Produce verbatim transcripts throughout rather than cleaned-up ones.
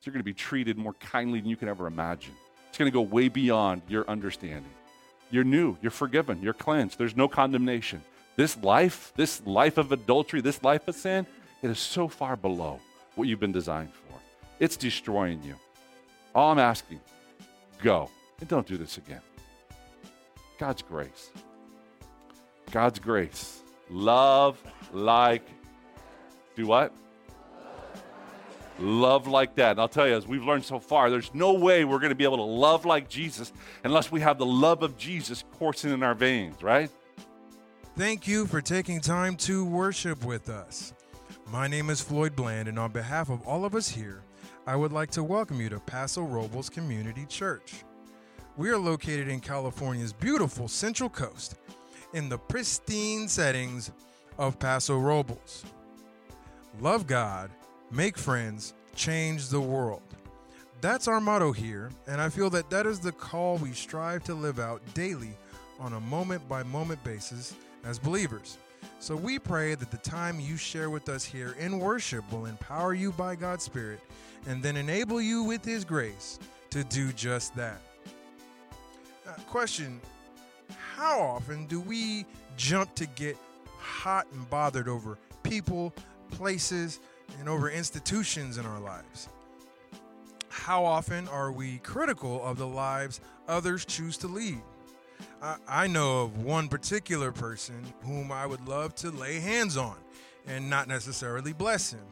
you're going to be treated more kindly than you can ever imagine. It's going to go way beyond your understanding. You're new. You're forgiven. You're cleansed. There's no condemnation. This life, this life of adultery, this life of sin, it is so far below what you've been designed for. It's destroying you. All I'm asking, go and don't do this again. God's grace. God's grace. Love like, do what? Love like that. And I'll tell you, as we've learned so far, there's no way we're going to be able to love like Jesus unless we have the love of Jesus coursing in our veins, right? Thank you for taking time to worship with us. My name is Floyd Bland, and on behalf of all of us here, I would like to welcome you to Paso Robles Community Church. We are located in California's beautiful Central Coast in the pristine settings of Paso Robles. Love God, make friends, change the world. That's our motto here, and I feel that that is the call we strive to live out daily on a moment-by-moment basis as believers. So we pray that the time you share with us here in worship will empower you by God's Spirit and then enable you with His grace to do just that. Uh, question, how often do we jump to get hot and bothered over people, places, and over institutions in our lives? How often are we critical of the lives others choose to lead? I, I know of one particular person whom I would love to lay hands on and not necessarily bless him.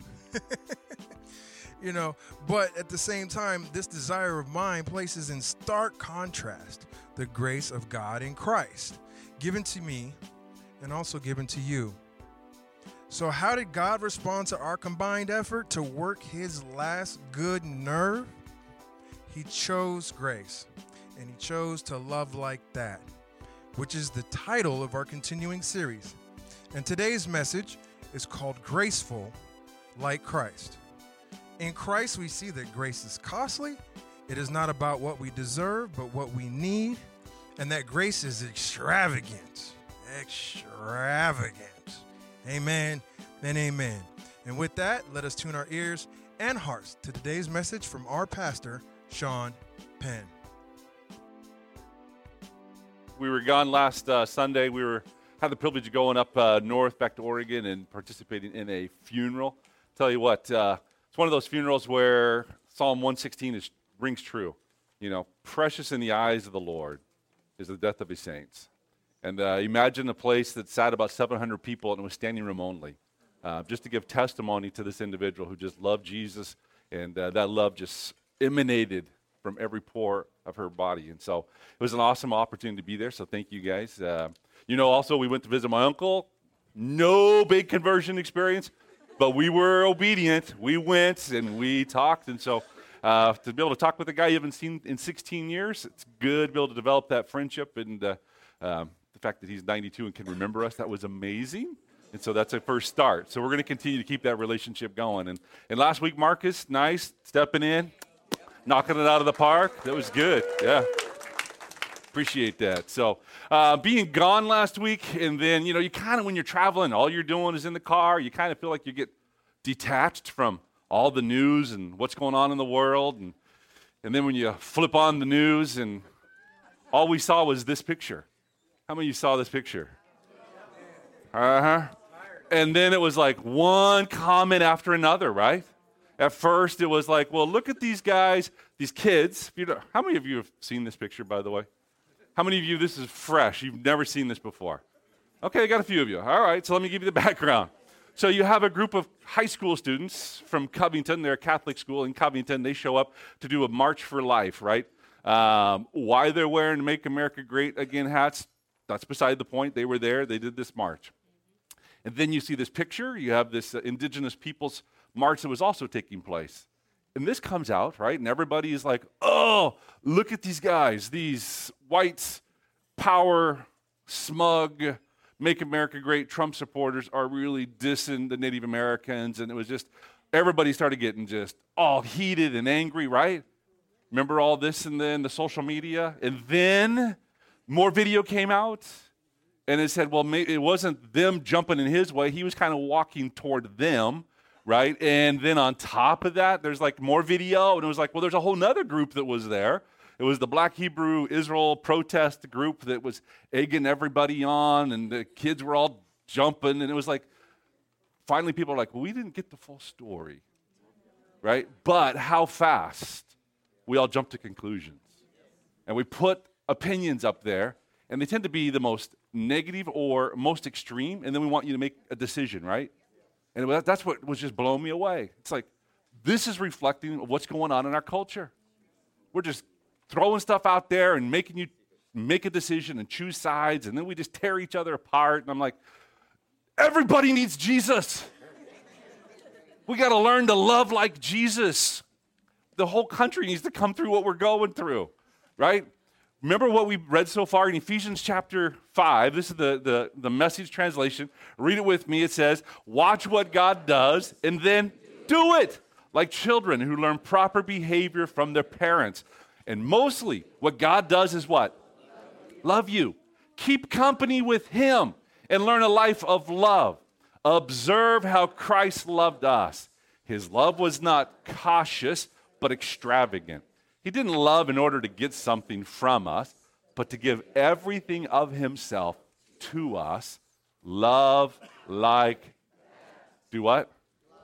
You know, but at the same time, this desire of mine places in stark contrast the grace of God in Christ, given to me and also given to you. So how did God respond to our combined effort to work His last good nerve? He chose grace, and He chose to love like that, which is the title of our continuing series. And today's message is called Graceful Like Christ. In Christ, we see that grace is costly. It is not about what we deserve, but what we need. And that grace is extravagant. Extravagant. Amen and amen. And with that, let us tune our ears and hearts to today's message from our pastor, Sean Penn. We were gone last uh, Sunday. We were had the privilege of going up uh, north back to Oregon and participating in a funeral. Tell you what, uh, it's one of those funerals where Psalm one sixteen is, rings true. You know, precious in the eyes of the Lord is the death of His saints. And uh, imagine a place that sat about seven hundred people and it was standing room only, uh, just to give testimony to this individual who just loved Jesus, and uh, that love just emanated from every pore of her body. And so it was an awesome opportunity to be there, so thank you guys. Uh, you know, also we went to visit my uncle. No big conversion experience, but we were obedient. We went and we talked, and so uh, to be able to talk with a guy you haven't seen in sixteen years, it's good to be able to develop that friendship, and uh, um, the fact that he's ninety-two and can remember us, that was amazing. And so that's a first start. So we're going to continue to keep that relationship going. And, and last week, Marcus, nice, stepping in, knocking it out of the park. That was good, yeah. Appreciate that. So uh, being gone last week, and then, you know, you kind of, when you're traveling, all you're doing is in the car, you kind of feel like you get detached from all the news and what's going on in the world. And, and then when you flip on the news, and all we saw was this picture. How many of you saw this picture? Uh-huh. And then it was like one comment after another, right? At first, it was like, well, look at these guys, these kids. You know, how many of you have seen this picture, by the way? How many of you, this is fresh? You've never seen this before. Okay, I got a few of you. All right, so let me give you the background. So you have a group of high school students from Covington. They're a Catholic school in Covington. They show up to do a March for Life, right? Um, why they're wearing Make America Great Again hats, that's beside the point. They were there. They did this march. And then you see this picture. You have this uh, Indigenous Peoples March that was also taking place. And this comes out, right? And everybody is like, oh, look at these guys. These whites, power, smug, Make America Great Trump supporters are really dissing the Native Americans. And it was just, everybody started getting just all heated and angry, right? Remember all this and then the social media? And then more video came out. And it said, well, it wasn't them jumping in his way. He was kind of walking toward them, right? And then on top of that, there's like more video, and it was like, well, there's a whole nother group that was there. It was the Black Hebrew Israel protest group that was egging everybody on, and the kids were all jumping, and it was like, finally people are like, well, we didn't get the full story, right? But how fast we all jump to conclusions. And we put opinions up there, and they tend to be the most negative or most extreme, and then we want you to make a decision, right? And that's what was just blowing me away. It's like, this is reflecting what's going on in our culture. We're just throwing stuff out there and making you make a decision and choose sides, and then we just tear each other apart. And I'm like, everybody needs Jesus. We got to learn to love like Jesus. The whole country needs to come through what we're going through, right? Remember what we read so far in Ephesians chapter five. This is the, the, the Message translation. Read it with me. It says, watch what God does and then do it, like children who learn proper behavior from their parents. And mostly what God does is what? Love you. Keep company with him and learn a life of love. Observe how Christ loved us. His love was not cautious, but extravagant. He didn't love in order to get something from us, but to give everything of himself to us. Love like, do what?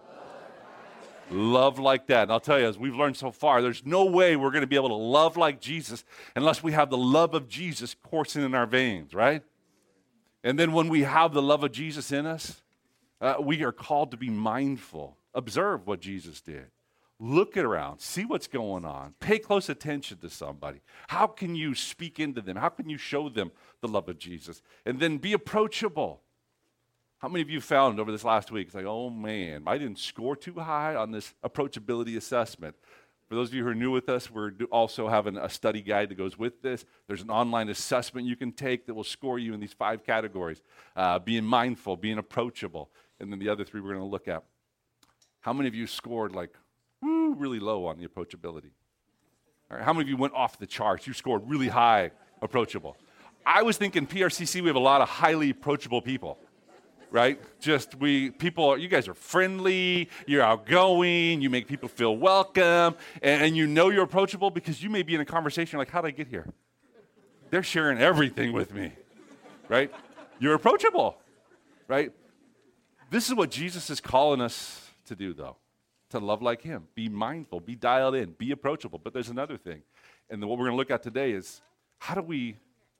Love like that. And I'll tell you, as we've learned so far, there's no way we're going to be able to love like Jesus unless we have the love of Jesus coursing in our veins, right? And then when we have the love of Jesus in us, uh, we are called to be mindful. Observe what Jesus did. Look around. See what's going on. Pay close attention to somebody. How can you speak into them? How can you show them the love of Jesus? And then be approachable. How many of you found over this last week, it's like, oh man, I didn't score too high on this approachability assessment. For those of you who are new with us, we're also having a study guide that goes with this. There's an online assessment you can take that will score you in these five categories. Uh, being mindful, being approachable, and then the other three we're going to look at. How many of you scored like, woo, really low on the approachability? All right, how many of you went off the charts? You scored really high approachable. I was thinking P R C C, we have a lot of highly approachable people. Right? Just we, people, you guys are friendly, you're outgoing, you make people feel welcome, and, and you know you're approachable because you may be in a conversation like, how did I get here? They're sharing everything with me, right? You're approachable, right? This is what Jesus is calling us to do, though, to love like him. Be mindful, be dialed in, be approachable. But there's another thing, and what we're going to look at today is how do we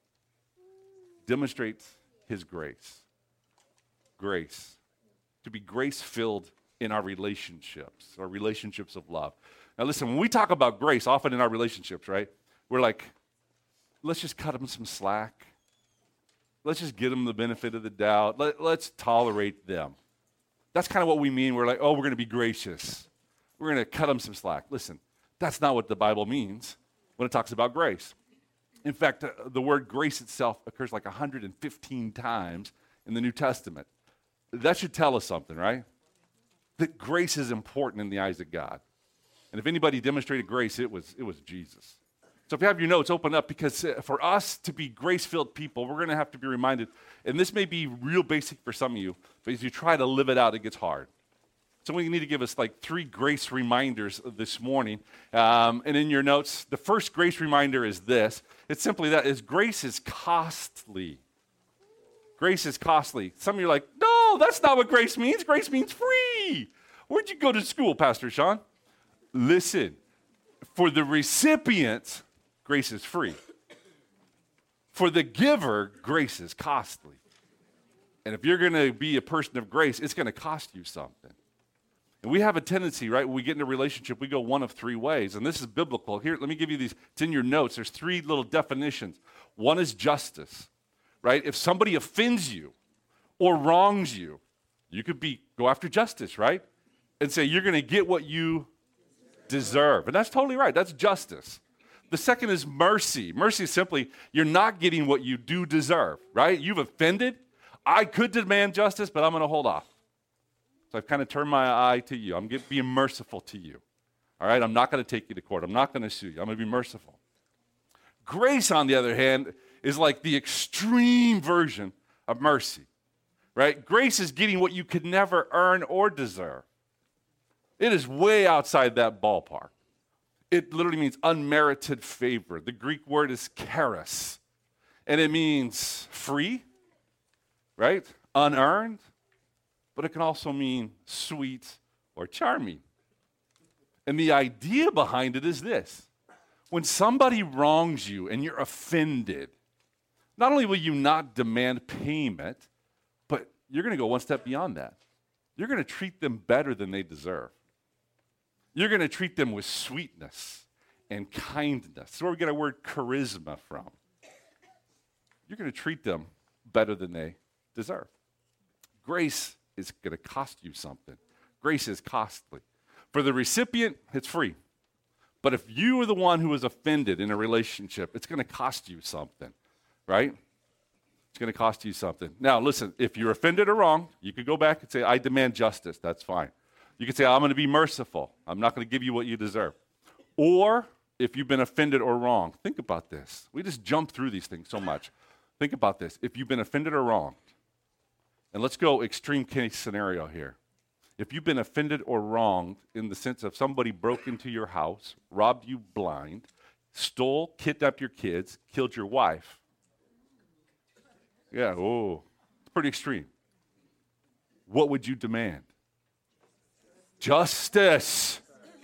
demonstrate his grace? Grace, to be grace-filled in our relationships, our relationships of love. Now listen, when we talk about grace, often in our relationships, right, we're like, let's just cut them some slack. Let's just give them the benefit of the doubt. Let, let's tolerate them. That's kind of what we mean. We're like, oh, we're going to be gracious. We're going to cut them some slack. Listen, that's not what the Bible means when it talks about grace. In fact, uh, the word grace itself occurs like one hundred fifteen times in the New Testament. That should tell us something, right? That grace is important in the eyes of God. And if anybody demonstrated grace, it was, it was Jesus. So if you have your notes, open up, because for us to be grace-filled people, we're going to have to be reminded, and this may be real basic for some of you, but as you try to live it out, it gets hard. So we need to give us like three grace reminders this morning. Um, and in your notes, the first grace reminder is this. It's simply that, is grace is costly. Grace is costly. Some of you are like, no, that's not what grace means. Grace means free. Where'd you go to school, Pastor Sean? Listen, for the recipient, grace is free. For the giver, grace is costly. And if you're going to be a person of grace, it's going to cost you something. And we have a tendency, right, when we get in a relationship, we go one of three ways. And this is biblical. Here, let me give you these. It's in your notes. There's three little definitions. One is justice. Right? If somebody offends you or wrongs you, you could be go after justice, right? And say you're going to get what you deserve. And that's totally right. That's justice. The second is mercy. Mercy is simply you're not getting what you do deserve, right? You've offended. I could demand justice, but I'm going to hold off. So I've kind of turned my eye to you. I'm being merciful to you. All right? I'm not going to take you to court. I'm not going to sue you. I'm going to be merciful. Grace, on the other hand, is like the extreme version of mercy, right? Grace is getting what you could never earn or deserve. It is way outside that ballpark. It literally means unmerited favor. The Greek word is charis, and it means free, right? Unearned, but it can also mean sweet or charming. And the idea behind it is this. When somebody wrongs you and you're offended, not only will you not demand payment, but you're going to go one step beyond that. You're going to treat them better than they deserve. You're going to treat them with sweetness and kindness. That's where we get our word charisma from. You're going to treat them better than they deserve. Grace is going to cost you something. Grace is costly. For the recipient, it's free. But if you are the one who is offended in a relationship, it's going to cost you something, right? It's going to cost you something. Now, listen, if you're offended or wrong, you could go back and say, I demand justice. That's fine. You could say, I'm going to be merciful. I'm not going to give you what you deserve. Or if you've been offended or wrong, think about this. We just jump through these things so much. Think about this. If you've been offended or wronged, and let's go extreme case scenario here. If you've been offended or wronged in the sense of somebody broke into your house, robbed you blind, stole, kidnapped your kids, killed your wife. Yeah, oh, it's pretty extreme. What would you demand? Justice.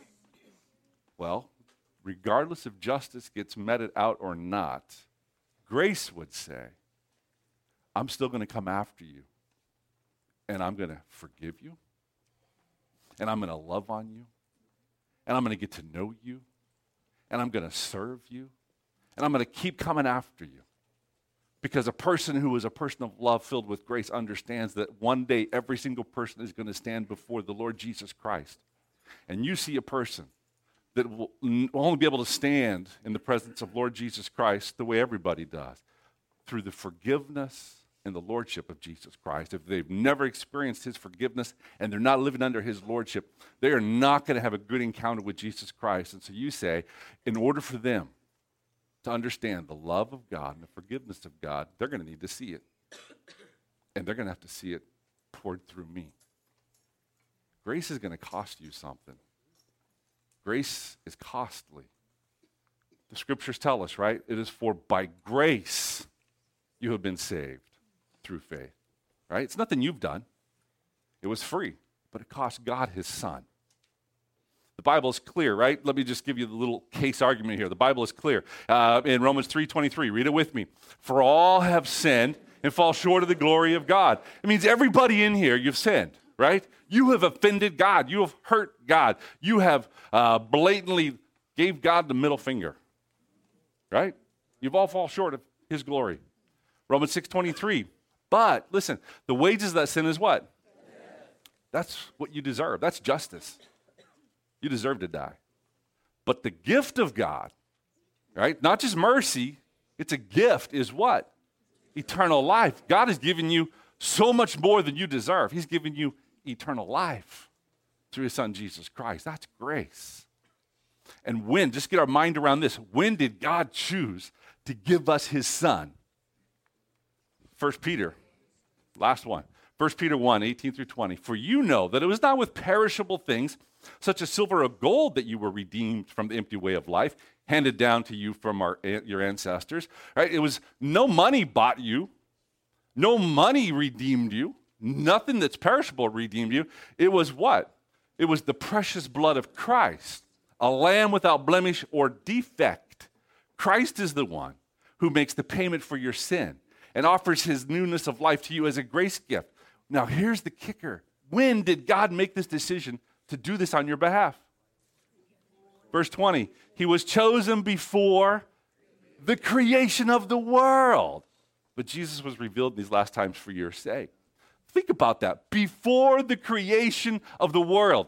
Well, regardless if justice gets meted out or not, grace would say, I'm still going to come after you, and I'm going to forgive you, and I'm going to love on you, and I'm going to get to know you, and I'm going to serve you, and I'm going to keep coming after you. Because a person who is a person of love filled with grace understands that one day every single person is going to stand before the Lord Jesus Christ. And you see a person that will only be able to stand in the presence of Lord Jesus Christ the way everybody does, through the forgiveness and the lordship of Jesus Christ. If they've never experienced his forgiveness and they're not living under his lordship, they are not going to have a good encounter with Jesus Christ. And so you say, in order for them to understand the love of God and the forgiveness of God, they're going to need to see it. And they're going to have to see it poured through me. Grace is going to cost you something. Grace is costly. The scriptures tell us, right? It is for by grace you have been saved through faith, right? It's nothing you've done. It was free, but it cost God his son. The Bible is clear, right? Let me just give you the little case argument here. The Bible is clear. Uh, in Romans three twenty-three, read it with me. For all have sinned and fall short of the glory of God. It means everybody in here, you've sinned, right? You have offended God. You have hurt God. You have uh, blatantly gave God the middle finger, right? You've all fall short of his glory. Romans six twenty-three. But, listen, the wages of that sin is what? That's what you deserve. That's justice. You deserve to die. But the gift of God, right? Not just mercy, it's a gift, is what? Eternal life. God has given you so much more than you deserve. He's given you eternal life through his son, Jesus Christ. That's grace. And when, just get our mind around this, when did God choose to give us his son? First Peter, last one. First Peter one, eighteen through twenty. For you know that it was not with perishable things, such as silver or gold, that you were redeemed from the empty way of life, handed down to you from our, your ancestors. Right? It was no money bought you. No money redeemed you. Nothing that's perishable redeemed you. It was what? It was the precious blood of Christ, a lamb without blemish or defect. Christ is the one who makes the payment for your sin and offers his newness of life to you as a grace gift. Now, here's the kicker. When did God make this decision to do this on your behalf? Verse twenty, he was chosen before the creation of the world. But Jesus was revealed in these last times for your sake. Think about that. Before the creation of the world,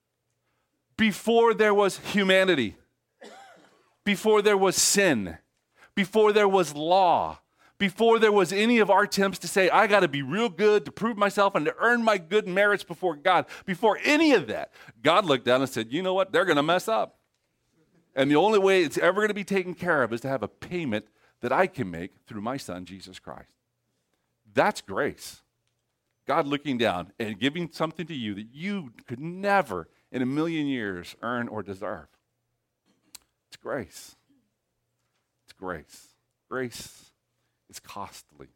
before there was humanity, before there was sin, before there was law, before there was any of our attempts to say, I got to be real good to prove myself and to earn my good merits before God, before any of that, God looked down and said, you know what? They're going to mess up. And the only way it's ever going to be taken care of is to have a payment that I can make through my son, Jesus Christ. That's grace. God looking down and giving something to you that you could never in a million years earn or deserve. It's grace. It's grace. Grace is costly.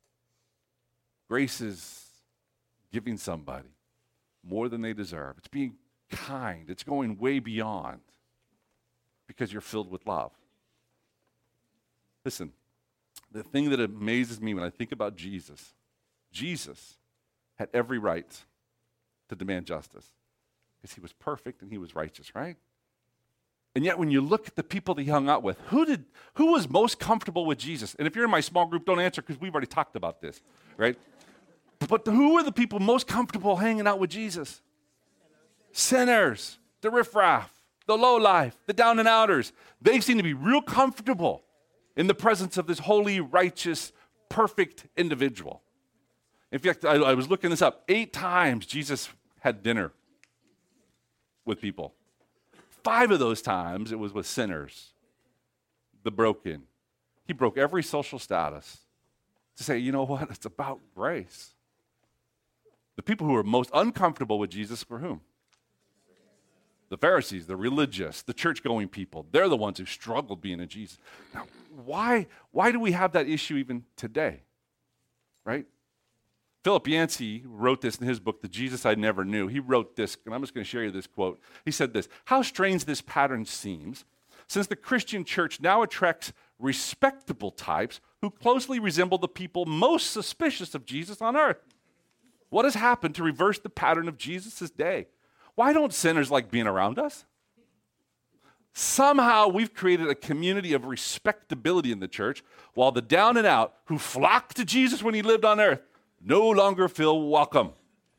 Grace is giving somebody more than they deserve. It's being kind. It's going way beyond because you're filled with love. Listen, the thing that amazes me when I think about Jesus, Jesus had every right to demand justice because he was perfect and he was righteous, right? And yet when you look at the people that he hung out with, who did who was most comfortable with Jesus? And if you're in my small group, don't answer because we've already talked about this, right? But who were the people most comfortable hanging out with Jesus? Sinners, the riffraff, the lowlife, the down and outers. They seem to be real comfortable in the presence of this holy, righteous, perfect individual. In fact, I, I was looking this up. Eight times Jesus had dinner with people. Five of those times it was with sinners, the broken. He broke every social status to say, you know what? It's about grace. The people who were most uncomfortable with Jesus were whom? The Pharisees, the religious, the church-going people. They're the ones who struggled being a Jesus. Now, why, why do we have that issue even today? Right? Philip Yancey wrote this in his book, The Jesus I Never Knew. He wrote this, and I'm just going to share you this quote. He said this, "How strange this pattern seems, since the Christian church now attracts respectable types who closely resemble the people most suspicious of Jesus on earth. What has happened to reverse the pattern of Jesus' day? Why don't sinners like being around us? Somehow we've created a community of respectability in the church, while the down and out who flocked to Jesus when he lived on earth no longer feel welcome."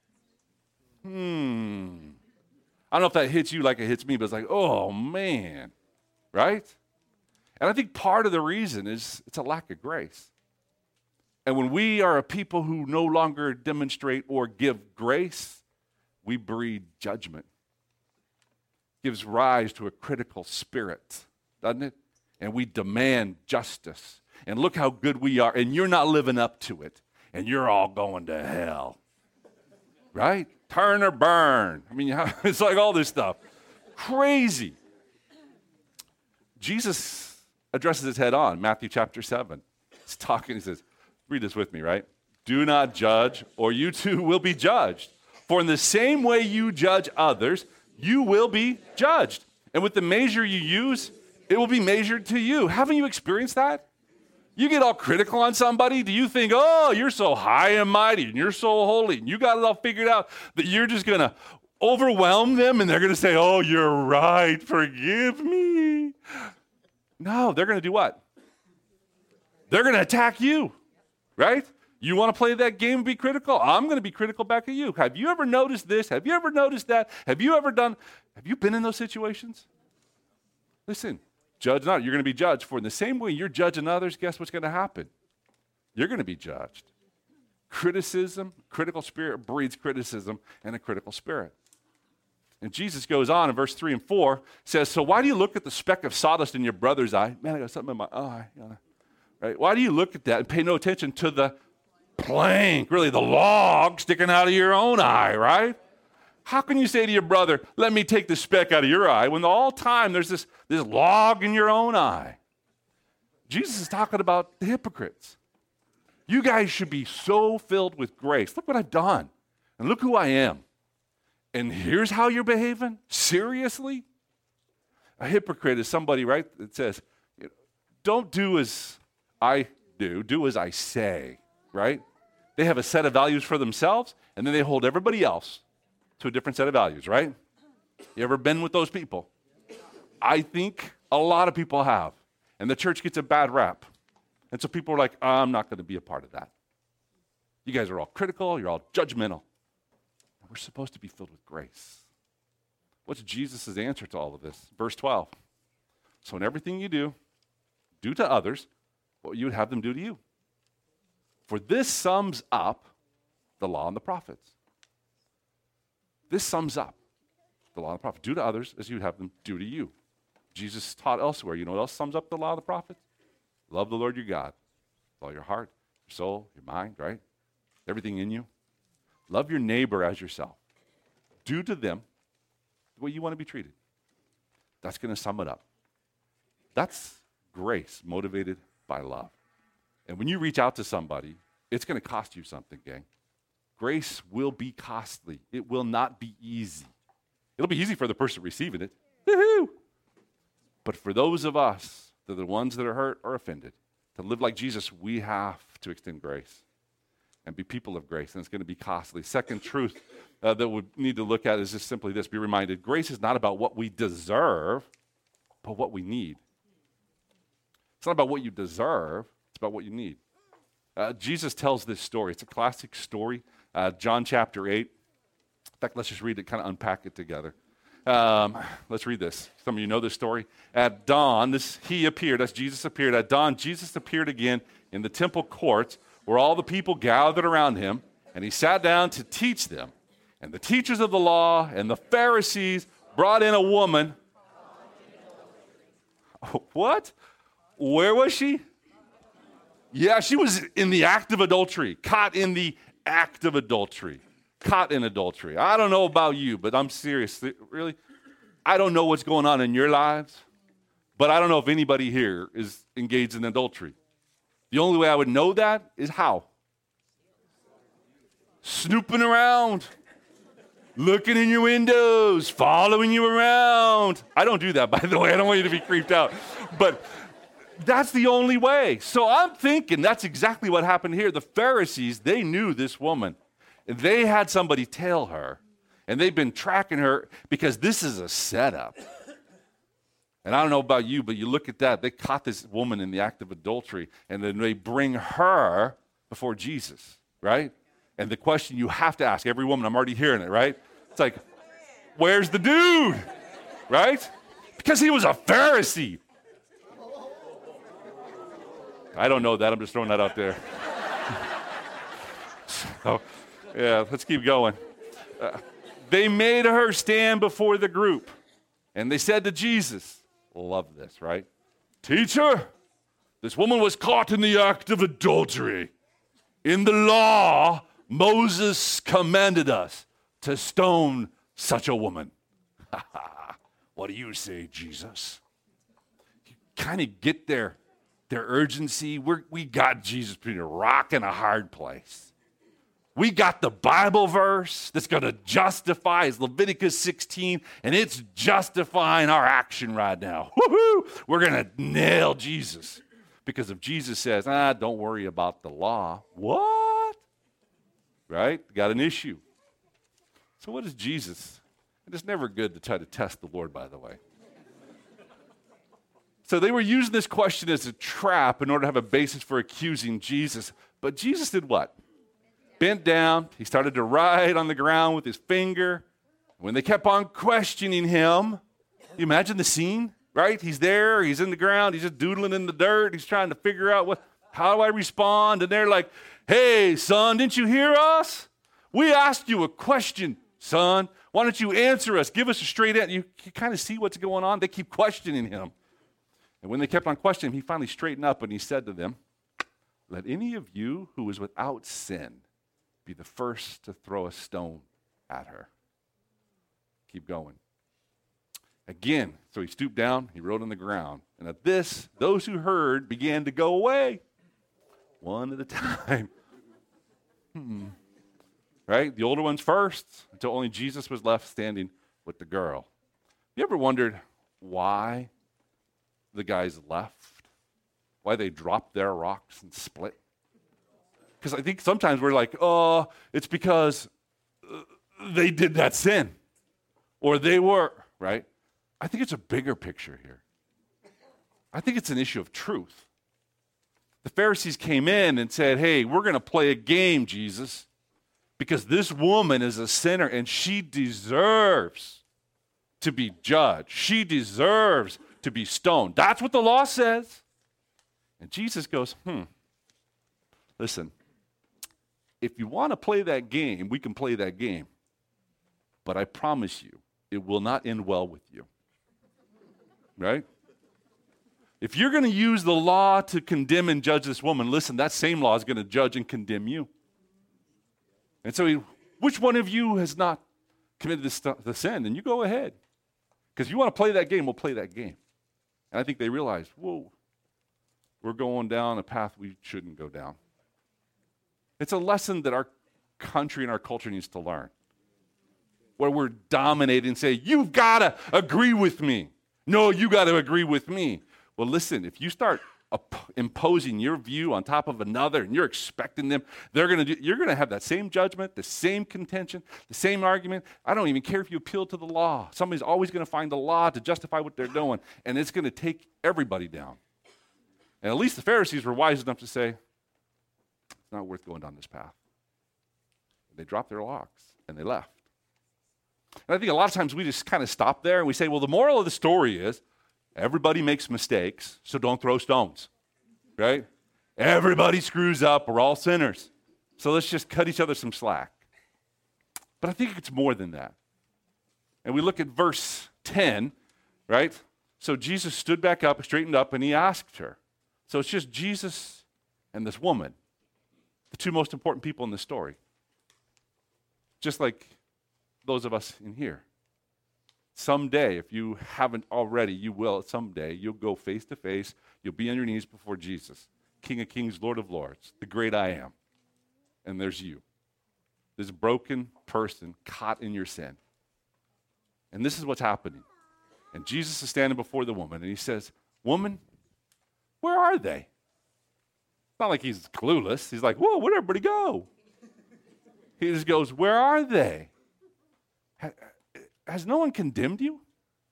Hmm. I don't know if that hits you like it hits me, but it's like, oh man, right? And I think part of the reason is it's a lack of grace. And when we are a people who no longer demonstrate or give grace, we breed judgment. Gives rise to a critical spirit, doesn't it? And we demand justice. And look how good we are, and you're not living up to it, and you're all going to hell. Right? Turn or burn. I mean, it's like all this stuff. Crazy. Jesus addresses this head on, Matthew chapter seven. He's talking, he says, read this with me, right? "Do not judge, or you too will be judged. For in the same way you judge others, you will be judged. And with the measure you use, it will be measured to you." Haven't you experienced that? You get all critical on somebody. Do you think, oh, you're so high and mighty and you're so holy and you got it all figured out that you're just going to overwhelm them and they're going to say, "Oh, you're right, forgive me"? No, they're going to do what? They're going to attack you, right? You want to play that game and be critical? I'm going to be critical back at you. Have you ever noticed this? Have you ever noticed that? Have you ever done, have you been in those situations? Listen, judge not. You're going to be judged. For in the same way you're judging others, guess what's going to happen? You're going to be judged. Criticism, critical spirit breeds criticism and a critical spirit. And Jesus goes on in verse three and four, says, "So why do you look at the speck of sawdust in your brother's eye?" Man, I got something in my eye. Right? Why do you look at that and pay no attention to the plank, really the log sticking out of your own eye, right? How can you say to your brother, "Let me take the speck out of your eye," when the all time there's this, this log in your own eye? Jesus is talking about the hypocrites. You guys should be so filled with grace. Look what I've done, and look who I am. And here's how you're behaving? Seriously? A hypocrite is somebody, right, that says, "Don't do as I do, do as I say," right? They have a set of values for themselves, and then they hold everybody else to a different set of values, right? You ever been with those people? I think a lot of people have, and the church gets a bad rap. And so people are like, "I'm not going to be a part of that. You guys are all critical, you're all judgmental." And we're supposed to be filled with grace. What's Jesus' answer to all of this? Verse twelve. "So in everything you do, do to others what you would have them do to you. For this sums up the law and the prophets." This sums up the law and the prophets. Do to others as you would have them do to you. Jesus taught elsewhere. You know what else sums up the law and the prophets? Love the Lord your God with all your heart, your soul, your mind, right? Everything in you. Love your neighbor as yourself. Do to them the way you want to be treated. That's going to sum it up. That's grace motivated by love. And when you reach out to somebody, it's going to cost you something, gang. Grace will be costly. It will not be easy. It'll be easy for the person receiving it. Woo-hoo! But for those of us that are the ones that are hurt or offended, to live like Jesus, we have to extend grace and be people of grace, and it's going to be costly. Second truth uh, that we need to look at is just simply this. Be reminded, grace is not about what we deserve, but what we need. It's not about what you deserve, it's about what you need. Uh, Jesus tells this story. It's a classic story, uh, John chapter eight. In fact, let's just read it, kind of unpack it together. Um, let's read this. Some of you know this story. At dawn, this he appeared, as Jesus appeared. At dawn, Jesus appeared again in the temple courts where all the people gathered around him, and he sat down to teach them. And the teachers of the law and the Pharisees brought in a woman. What? Where was she? Yeah, she was in the act of adultery, caught in the act of adultery. Caught in adultery. I don't know about you, but I'm serious. Really? I don't know what's going on in your lives, but I don't know if anybody here is engaged in adultery. The only way I would know that is how? Snooping around, looking in your windows, following you around. I don't do that, by the way. I don't want you to be creeped out. But that's the only way. So I'm thinking that's exactly what happened here. The Pharisees, they knew this woman. They had somebody tell her, and they've been tracking her because this is a setup. And I don't know about you, but you look at that. They caught this woman in the act of adultery, and then they bring her before Jesus, right? And the question you have to ask every woman, I'm already hearing it, right? It's like, where's the dude, right? Because he was a Pharisee. I don't know that. I'm just throwing that out there. So, yeah, let's keep going. Uh, they made her stand before the group, and they said to Jesus, love this, right? Teacher, this woman was caught in the act of adultery. In the law, Moses commanded us to stone such a woman. What do you say, Jesus? You kind of get their, their urgency. We're, we got Jesus between a rock and a hard place. We got the Bible verse that's going to justify, it's Leviticus sixteen, and it's justifying our action right now. Woohoo! We're going to nail Jesus. Because if Jesus says, ah, don't worry about the law, what? Right? Got an issue. So what is Jesus? And it's never good to try to test the Lord, by the way. So they were using this question as a trap in order to have a basis for accusing Jesus. But Jesus did what? Bent down, he started to write on the ground with his finger. When they kept on questioning him, you imagine the scene, right? He's there, he's in the ground, he's just doodling in the dirt, he's trying to figure out what, how do I respond? And they're like, hey, son, didn't you hear us? We asked you a question, son. Why don't you answer us? Give us a straight answer. You, you kind of see what's going on. They keep questioning him. And when they kept on questioning him, he finally straightened up and he said to them, let any of you who is without sin be the first to throw a stone at her. Keep going. Again, so he stooped down, he wrote on the ground. And at this, those who heard began to go away, one at a time. Hmm. Right? The older ones first, until only Jesus was left standing with the girl. You ever wondered why the guys left? Why they dropped their rocks and split? Because I think sometimes we're like, oh, it's because uh, they did that sin. Or they were, right? I think it's a bigger picture here. I think it's an issue of truth. The Pharisees came in and said, hey, we're going to play a game, Jesus, because this woman is a sinner and she deserves to be judged. She deserves to be stoned. That's what the law says. And Jesus goes, hmm, listen, if you want to play that game, we can play that game. But I promise you, it will not end well with you. Right? If you're going to use the law to condemn and judge this woman, listen, that same law is going to judge and condemn you. And so, he, which one of you has not committed this, the sin? And you go ahead. Because if you want to play that game, we'll play that game. And I think they realized, whoa, we're going down a path we shouldn't go down. It's a lesson that our country and our culture needs to learn, where we're dominating and say, you've got to agree with me. No, you got to agree with me. Well, listen, if you start op- imposing your view on top of another and you're expecting them, they're going to do, you're going to have that same judgment, the same contention, the same argument. I don't even care if you appeal to the law. Somebody's always going to find the law to justify what they're doing, and it's going to take everybody down. And at least the Pharisees were wise enough to say, it's not worth going down this path. They dropped their locks and they left. And I think a lot of times we just kind of stop there and we say, well, the moral of the story is everybody makes mistakes, so don't throw stones, right? Everybody screws up. We're all sinners. So let's just cut each other some slack. But I think it's more than that. And we look at verse ten, right? So Jesus stood back up, straightened up, and he asked her. So it's just Jesus and this woman, the two most important people in the story. Just like those of us in here. Someday, if you haven't already, you will someday. You'll go face to face. You'll be on your knees before Jesus, King of Kings, Lord of Lords, the great I am. And there's you, this broken person caught in your sin. And this is what's happening. And Jesus is standing before the woman, and he says, woman, where are they? It's not like he's clueless. He's like, whoa, where'd everybody go? He just goes, where are they? Has no one condemned you?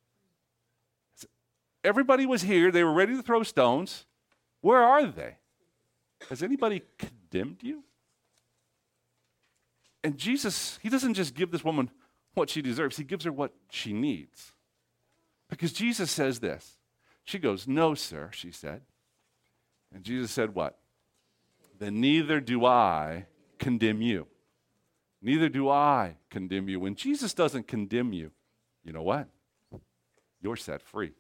Everybody was here. They were ready to throw stones. Where are they? Has anybody condemned you? And Jesus, he doesn't just give this woman what she deserves. He gives her what she needs. Because Jesus says this. She goes, no, sir, she said. And Jesus said what? Then neither do I condemn you. Neither do I condemn you. When Jesus doesn't condemn you, you know what? You're set free.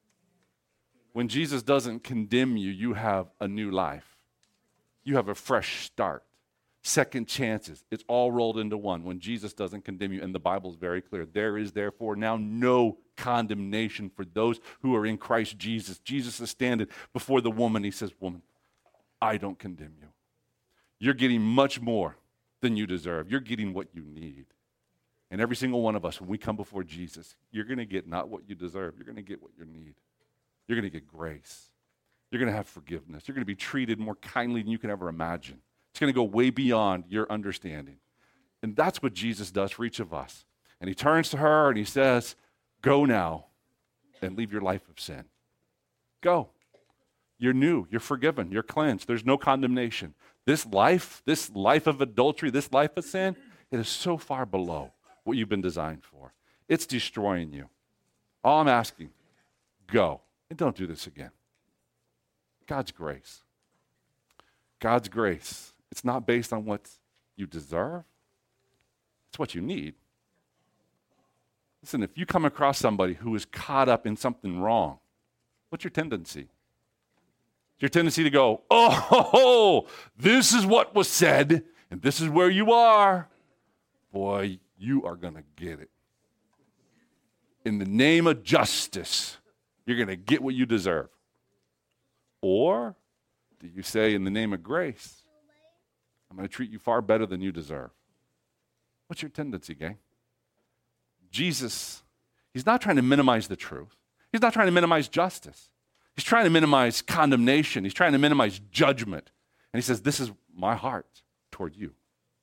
When Jesus doesn't condemn you, you have a new life. You have a fresh start. Second chances. It's all rolled into one when Jesus doesn't condemn you. And the Bible is very clear. There is therefore now no condemnation for those who are in Christ Jesus. Jesus is standing before the woman. He says, woman, I don't condemn you. You're getting much more than you deserve. You're getting what you need. And every single one of us, when we come before Jesus, you're going to get not what you deserve. You're going to get what you need. You're going to get grace. You're going to have forgiveness. You're going to be treated more kindly than you can ever imagine. It's going to go way beyond your understanding. And that's what Jesus does for each of us. And he turns to her and he says, go now and leave your life of sin. Go. You're new. You're forgiven. You're cleansed. There's no condemnation. This life, this life of adultery, this life of sin, it is so far below what you've been designed for. It's destroying you. All I'm asking, go and don't do this again. God's grace. God's grace. It's not based on what you deserve. It's what you need. Listen, if you come across somebody who is caught up in something wrong, what's your tendency? Your tendency to go, oh, this is what was said, and this is where you are. Boy, you are going to get it. In the name of justice, you're going to get what you deserve. Or do you say, in the name of grace, I'm going to treat you far better than you deserve? What's your tendency, gang? Jesus, he's not trying to minimize the truth. He's not trying to minimize justice. He's trying to minimize condemnation. He's trying to minimize judgment. And he says, this is my heart toward you.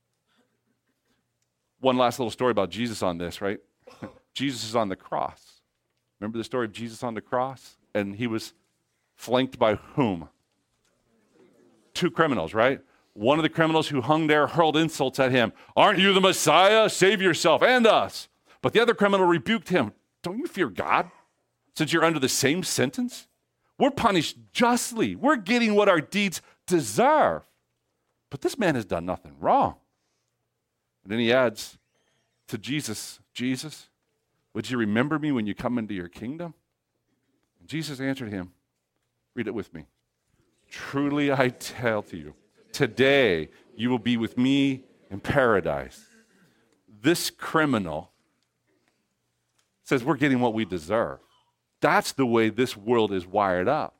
One last little story about Jesus on this, right? Jesus is on the cross. Remember the story of Jesus on the cross? And he was flanked by whom? Two criminals, right? One of the criminals who hung there hurled insults at him. Aren't you the Messiah? Save yourself and us. But the other criminal rebuked him. Don't you fear God, since you're under the same sentence? We're punished justly. We're getting what our deeds deserve. But this man has done nothing wrong. And then he adds to Jesus, Jesus, would you remember me when you come into your kingdom? And Jesus answered him, read it with me. Truly I tell to you, today you will be with me in paradise. This criminal says we're getting what we deserve. That's the way this world is wired up.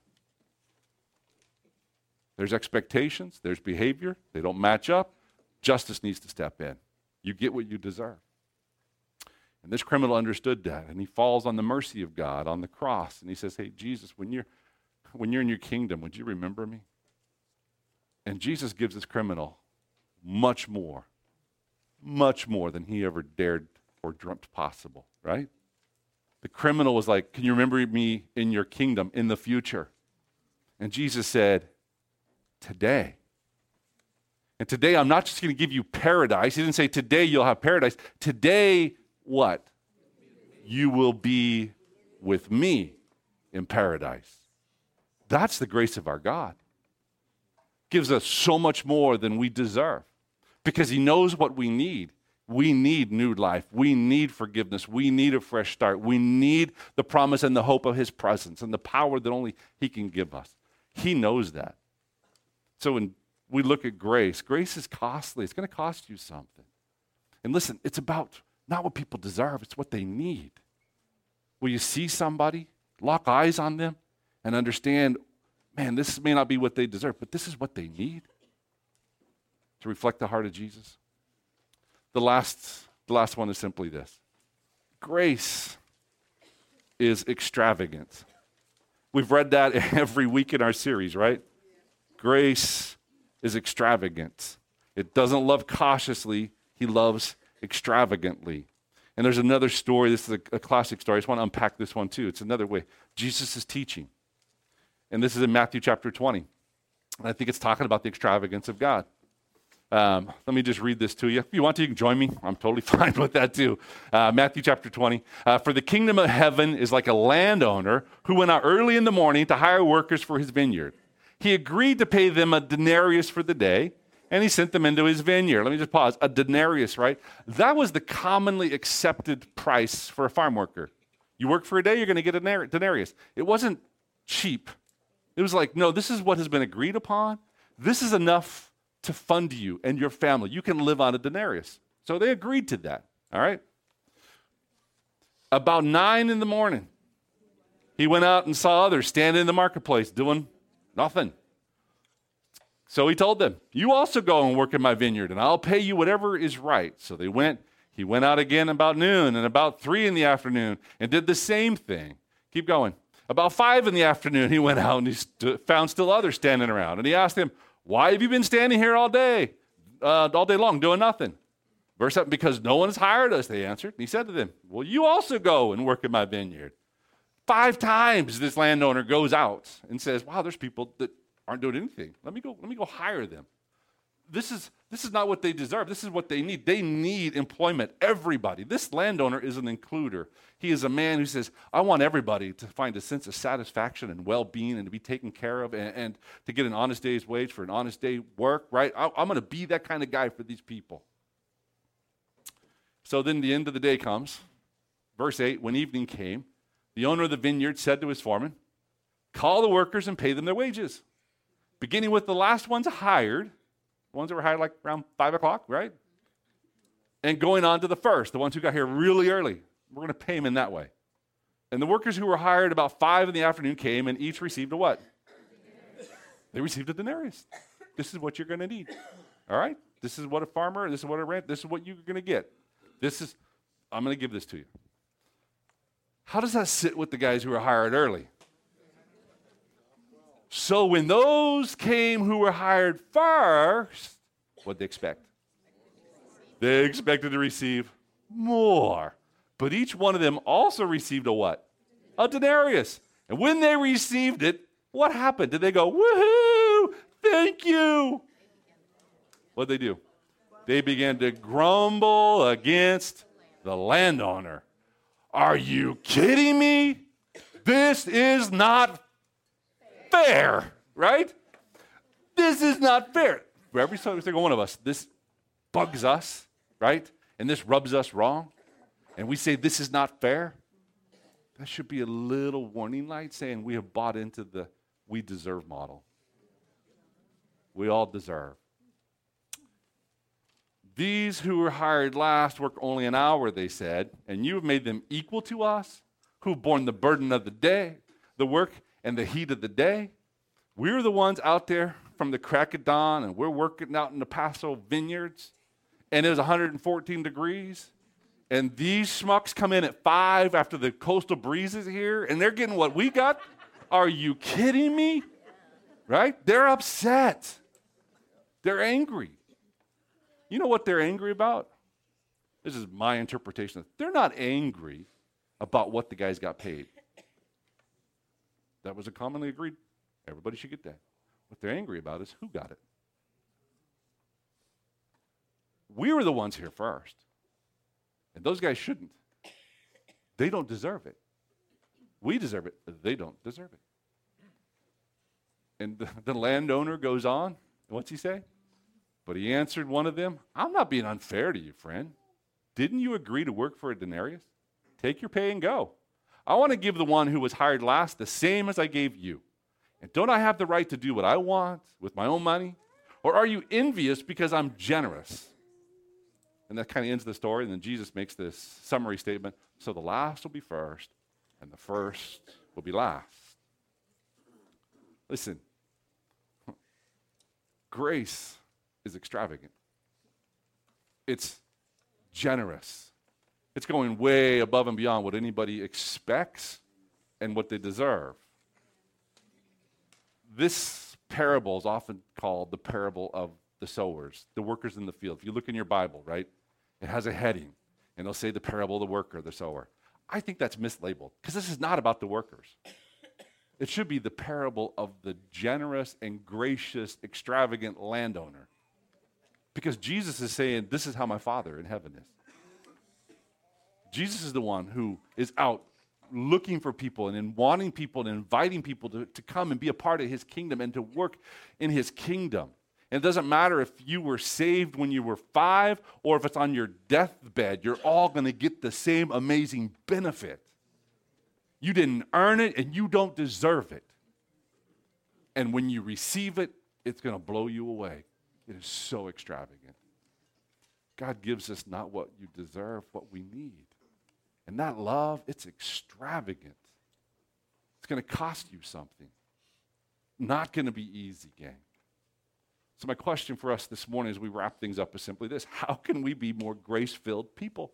There's expectations, there's behavior, they don't match up. Justice needs to step in. You get what you deserve. And this criminal understood that, and he falls on the mercy of God on the cross, and he says, hey, Jesus, when you're, when you're in your kingdom, would you remember me? And Jesus gives this criminal much more, much more than he ever dared or dreamt possible, right? The criminal was like, can you remember me in your kingdom in the future? And Jesus said, today. And today, I'm not just going to give you paradise. He didn't say, today you'll have paradise. Today, what? You will be with me in paradise. That's the grace of our God. Gives us so much more than we deserve because he knows what we need. We need new life. We need forgiveness. We need a fresh start. We need the promise and the hope of his presence and the power that only he can give us. He knows that. So when we look at grace, grace is costly. It's going to cost you something. And listen, it's about not what people deserve, it's what they need. Will you see somebody, lock eyes on them, and understand, man, this may not be what they deserve, but this is what they need to reflect the heart of Jesus? The last, the last one is simply this. Grace is extravagant. We've read that every week in our series, right? Grace is extravagant. It doesn't love cautiously. He loves extravagantly. And there's another story. This is a, a classic story. I just want to unpack this one too. It's another way. Jesus is teaching. And this is in Matthew chapter twenty. And I think it's talking about the extravagance of God. Um, let me just read this to you. If you want to, you can join me. I'm totally fine with that too. Uh, Matthew chapter twenty. Uh, For the kingdom of heaven is like a landowner who went out early in the morning to hire workers for his vineyard. He agreed to pay them a denarius for the day, and he sent them into his vineyard. Let me just pause. A denarius, right? That was the commonly accepted price for a farm worker. You work for a day, you're going to get a denarius. It wasn't cheap. It was like, no, this is what has been agreed upon. This is enough to fund you and your family. You can live on a denarius. So they agreed to that, all right? About nine in the morning, he went out and saw others standing in the marketplace doing nothing. So he told them, you also go and work in my vineyard, and I'll pay you whatever is right. So they went. He went out again about noon and about three in the afternoon and did the same thing. Keep going. About five in the afternoon, he went out and he st- found still others standing around. And he asked them, why have you been standing here all day, uh, all day long, doing nothing? Verse seven, because no one has hired us, they answered. And he said to them, well, you also go and work in my vineyard. Five times this landowner goes out and says, wow, there's people that aren't doing anything. Let me go, let me go hire them. This is, this is not what they deserve. This is what they need. They need employment, everybody. This landowner is an includer. He is a man who says, I want everybody to find a sense of satisfaction and well-being and to be taken care of and, and to get an honest day's wage for an honest day work, right? I, I'm going to be that kind of guy for these people. So then the end of the day comes. Verse eight, when evening came, the owner of the vineyard said to his foreman, call the workers and pay them their wages, beginning with the last ones hired, the ones that were hired like around five o'clock, right? And going on to the first, the ones who got here really early. We're going to pay them in that way. And the workers who were hired about five in the afternoon came and each received a what? They received a denarius. This is what you're going to need. All right? This is what a farmer, this is what a ranch, this is what you're going to get. This is, I'm going to give this to you. How does that sit with the guys who were hired early? So when those came who were hired first, what'd they expect? They expected to receive more. But each one of them also received a what? A denarius. And when they received it, what happened? Did they go, woohoo, thank you? What'd they do? They began to grumble against the landowner. Are you kidding me? This is not fair, right? This is not fair. For every single one of us, this bugs us, right? And this rubs us wrong. And we say this is not fair. That should be a little warning light saying we have bought into the we deserve model. We all deserve. These who were hired last work only an hour, they said, and you have made them equal to us, who've borne the burden of the day, the work and the heat of the day. We're the ones out there from the crack of dawn, and we're working out in the Paso vineyards, and it was one hundred fourteen degrees, and these schmucks come in at five after the coastal breezes here, and they're getting what we got? Are you kidding me? Right? They're upset. They're angry. You know what they're angry about? This is my interpretation. They're not angry about what the guys got paid. That was a commonly agreed. Everybody should get that. What they're angry about is who got it. We were the ones here first. And those guys shouldn't. They don't deserve it. We deserve it. They don't deserve it. And the, the landowner goes on. What's he say? But he answered one of them, I'm not being unfair to you, friend. Didn't you agree to work for a denarius? Take your pay and go. I want to give the one who was hired last the same as I gave you. And don't I have the right to do what I want with my own money? Or are you envious because I'm generous? And that kind of ends the story. And then Jesus makes this summary statement. So the last will be first, and the first will be last. Listen, grace is extravagant. It's generous. It's going way above and beyond what anybody expects and what they deserve. This parable is often called the parable of the sowers, the workers in the field. If you look in your Bible, right, it has a heading, and it'll say the parable of the worker, the sower. I think that's mislabeled, because this is not about the workers. It should be the parable of the generous and gracious, extravagant landowner. Because Jesus is saying, this is how my Father in heaven is. Jesus is the one who is out looking for people and in wanting people and inviting people to, to come and be a part of his kingdom and to work in his kingdom. And it doesn't matter if you were saved when you were five or if it's on your deathbed, you're all going to get the same amazing benefit. You didn't earn it and you don't deserve it. And when you receive it, it's going to blow you away. It is so extravagant. God gives us not what you deserve, what we need. And that love, it's extravagant. It's going to cost you something. Not going to be easy, gang. So my question for us this morning as we wrap things up is simply this. How can we be more grace-filled people?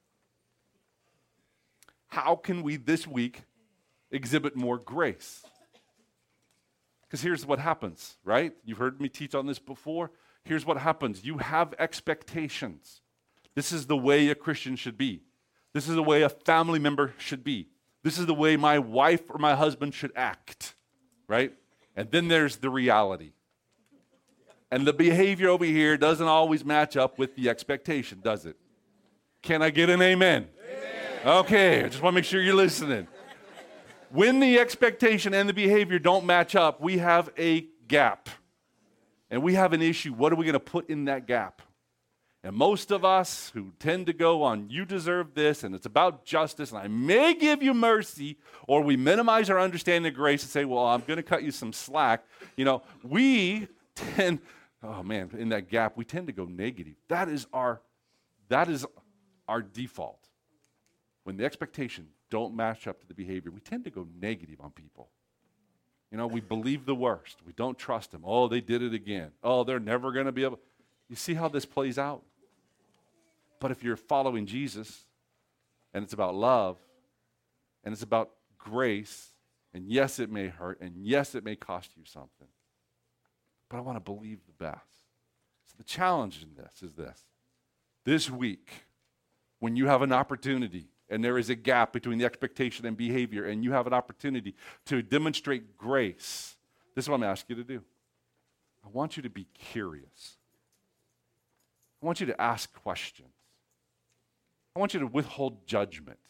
How can we this week exhibit more grace? Because here's what happens, right? You've heard me teach on this before. Here's what happens. You have expectations. This is the way a Christian should be. This is the way a family member should be. This is the way my wife or my husband should act, right? And then there's the reality. And the behavior over here doesn't always match up with the expectation, does it? Can I get an amen? Amen. Okay, I just want to make sure you're listening. When the expectation and the behavior don't match up, we have a gap. And we have an issue. What are we going to put in that gap? And most of us who tend to go on, you deserve this, and it's about justice, and I may give you mercy, or we minimize our understanding of grace and say, well, I'm going to cut you some slack. You know, we tend, oh man, in that gap, we tend to go negative. That is our, that is our default. When the expectation don't match up to the behavior, we tend to go negative on people. You know, we believe the worst. We don't trust them. Oh, they did it again. Oh, they're never going to be able. You see how this plays out? But if you're following Jesus, and it's about love, and it's about grace, and yes, it may hurt, and yes, it may cost you something, but I want to believe the best. So the challenge in this is this. This week, when you have an opportunity, and there is a gap between the expectation and behavior, and you have an opportunity to demonstrate grace, this is what I'm asking you to do. I want you to be curious. I want you to ask questions. I want you to withhold judgment.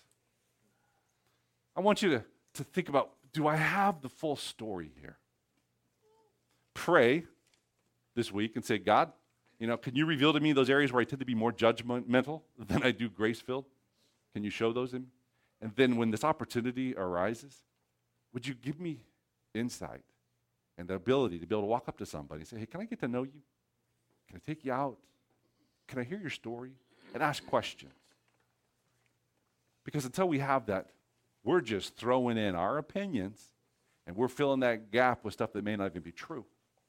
I want you to, to think about, do I have the full story here? Pray this week and say, God, you know, can you reveal to me those areas where I tend to be more judgmental than I do grace-filled? Can you show those in me? And then when this opportunity arises, would you give me insight and the ability to be able to walk up to somebody and say, hey, can I get to know you? Can I take you out? can I hear your story? And ask questions. Because until we have that, we're just throwing in our opinions, and we're filling that gap with stuff that may not even be true.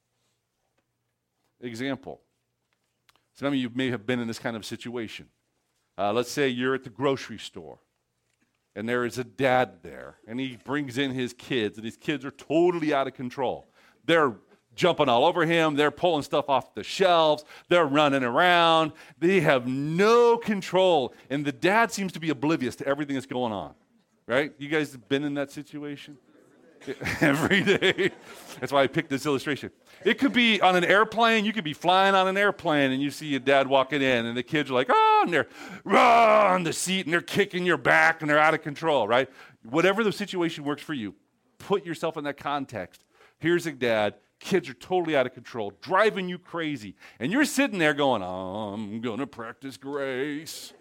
Example. Some of you may have been in this kind of situation. Uh, let's say you're at the grocery store, and there is a dad there, and he brings in his kids, and his kids are totally out of control. They're jumping all over him. They're pulling stuff off the shelves. They're running around. They have no control, and the dad seems to be oblivious to everything that's going on, right? You guys have been in that situation? Every day. That's why I picked this illustration. It could be on an airplane. You could be flying on an airplane, and you see your dad walking in, and the kids are like, oh, and they're oh, on the seat, and they're kicking your back, and they're out of control, right? Whatever the situation works for you, put yourself in that context. Here's a dad. Kids are totally out of control, driving you crazy. And you're sitting there going, I'm going to practice grace.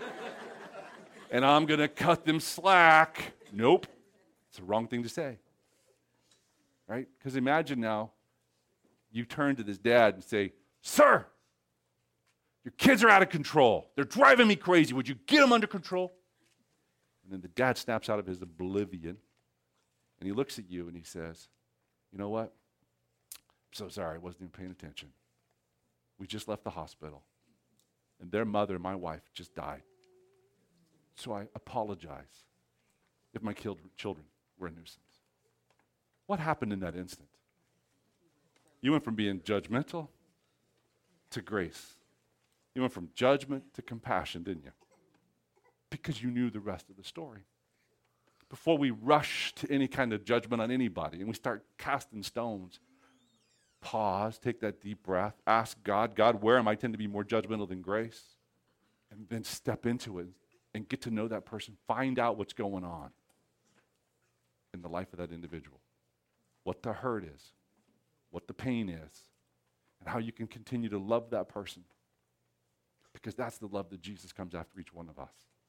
And I'm going to cut them slack. Nope. It's the wrong thing to say. Right? Because imagine now, you turn to this dad and say, sir, your kids are out of control. They're driving me crazy. Would you get them under control? And then the dad snaps out of his oblivion, and he looks at you and he says, you know what? I'm so sorry, I wasn't even paying attention. We just left the hospital, and their mother, my wife, just died. So I apologize if my killed children were a nuisance. What happened in that instant? You went from being judgmental to grace. You went from judgment to compassion, didn't you? Because you knew the rest of the story. Before we rush to any kind of judgment on anybody and we start casting stones, pause, take that deep breath, ask God, God, where am I tend to be more judgmental than grace? And then step into it and get to know that person. Find out what's going on in the life of that individual. What the hurt is, what the pain is, and how you can continue to love that person. Because that's the love that Jesus comes after each one of us.